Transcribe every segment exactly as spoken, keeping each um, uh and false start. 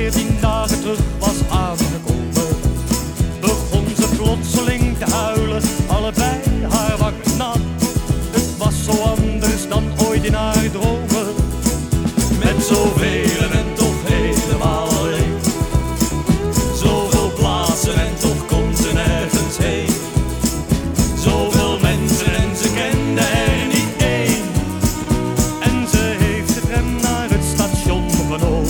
veertien dagen terug was aangekomen, begon ze plotseling te huilen, allebei haar wangen nat. Het was zo anders dan ooit in haar dromen, met zoveel en toch helemaal alleen. Zoveel plaatsen en toch komt ze nergens heen. Zoveel mensen en ze kende er niet één. En ze heeft de tram naar het station genomen.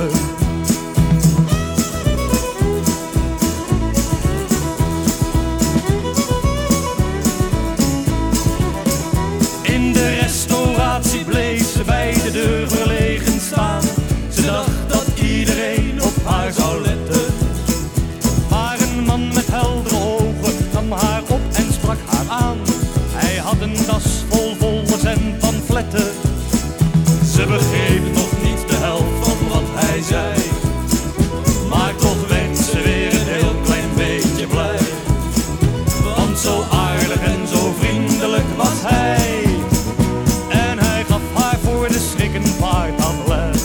In de restauratie bleef ze bij de deur verlegen staan. Ze dacht dat iedereen op haar zou letten. Maar een man met heldere ogen nam haar op en sprak haar aan. Hij had een tas vol folders en pamfletten. Ze begreep nog niet de helft van wat hij zei, maar toch werd ze weer een heel klein beetje blij. Want zo aardig en zo vriendelijk was hij. En hij gaf haar voor de schrik een paar tabletten.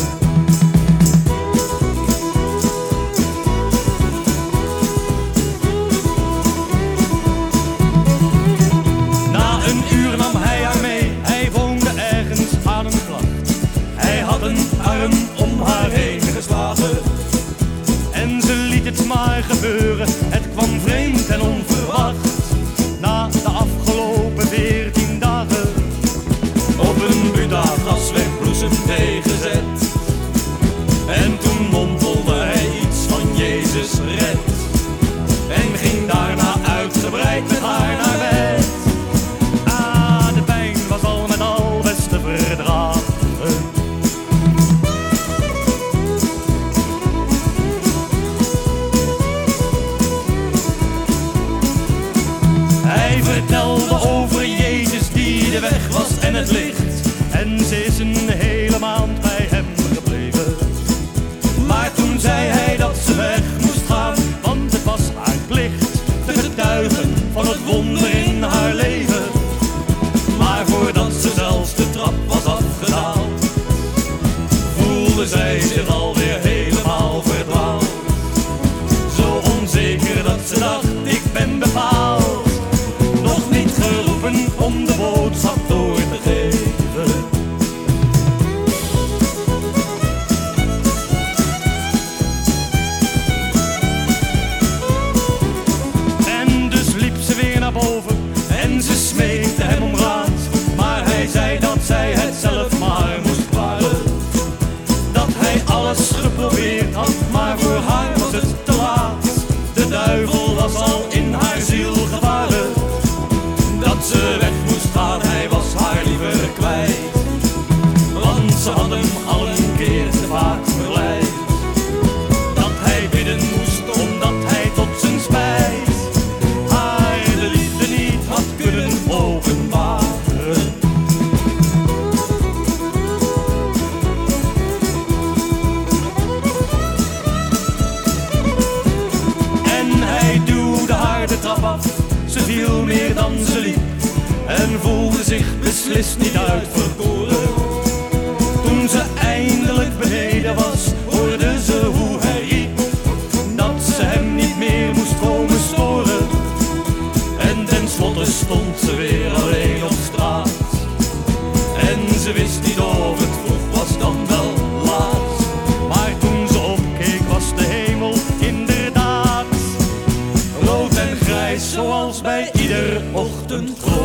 Na een uur nam hij haar mee, hij woonde ergens aan een gracht. Hij had een arm om haar heen geslagen en ze liet het maar gebeuren. Het kwam vreemd en onverwacht. Na de afgelopen veertien dagen op een Buddha-glas werd bloesemthee gezet. En toen mompelde hij iets van Jezus red en ging daarna uitgebreid met haar naar bed. Ah, de pijn was al met al best te verdragen. Hij vertelde over Jezus die de weg was en het licht. En ze is een hele maand bij hem gebleven. Maar toen zei hij dat ze weg moest gaan, want het was haar plicht te getuigen van het wonder in haar leven. Maar voordat ze zelfs de trap was afgedaald, voelde zij zich alweer helemaal verdwaald. Zo onzeker dat ze dacht, ik ben bepaald nog niet geroepen om de boodschap door te geven. En dus liep ze weer naar boven en ze smeekte hem om raad. Maar hij zei dat zij het zelf maar moest klaren. Dat hij alles geprobeerd had, maar voor haar was het te laat. De duivel was al in haar ziel gevaren. Dat ze weg moest gaan, hij was haar liever kwijt. Want ze had hem al een keer te vaak verleid. Dat hij bidden moest omdat hij tot zijn spijt haar de liefde niet had kunnen openbaren. En hij duwde haar de trap af, ze viel meer dan ze liep en voelde zich beslist niet uitverkoren. Toen ze eindelijk beneden was, hoorde ze hoe hij riep dat ze hem niet meer moest komen storen. En tenslotte stond ze weer alleen op straat en ze wist niet of het vroeg was dan wel laat. Maar toen ze opkeek was de hemel inderdaad rood en grijs zoals bij ieder ochtendgroen.